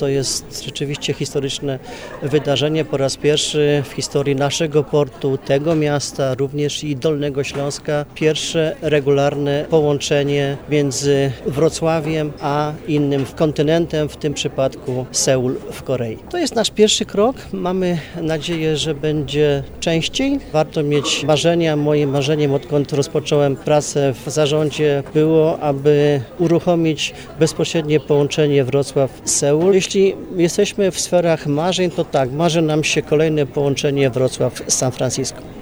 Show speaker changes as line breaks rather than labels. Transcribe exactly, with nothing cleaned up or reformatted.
to jest rzeczywiście historyczne wydarzenie. Po raz pierwszy w historii naszego portu, tego miasta, również i Dolnego Śląska, pierwsze regularne połączenie między Wrocławiem a innym kontynentem, w tym przypadku Seul w Korei. To jest nasz pierwszy krok. Mamy nadzieję, że będzie częściej. Warto mieć marzenia. Moim marzeniem, odkąd rozpocząłem pracę w zarządzie, było, aby uruchomić bezpośrednie połączenie Wrocław-Seul. Jeśli jesteśmy w sferach marzeń, to tak, marzy nam się kolejne połączenie Wrocław-San Francisco.